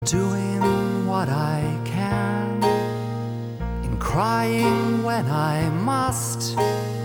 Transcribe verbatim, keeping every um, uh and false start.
Doing what I can, in crying when I must.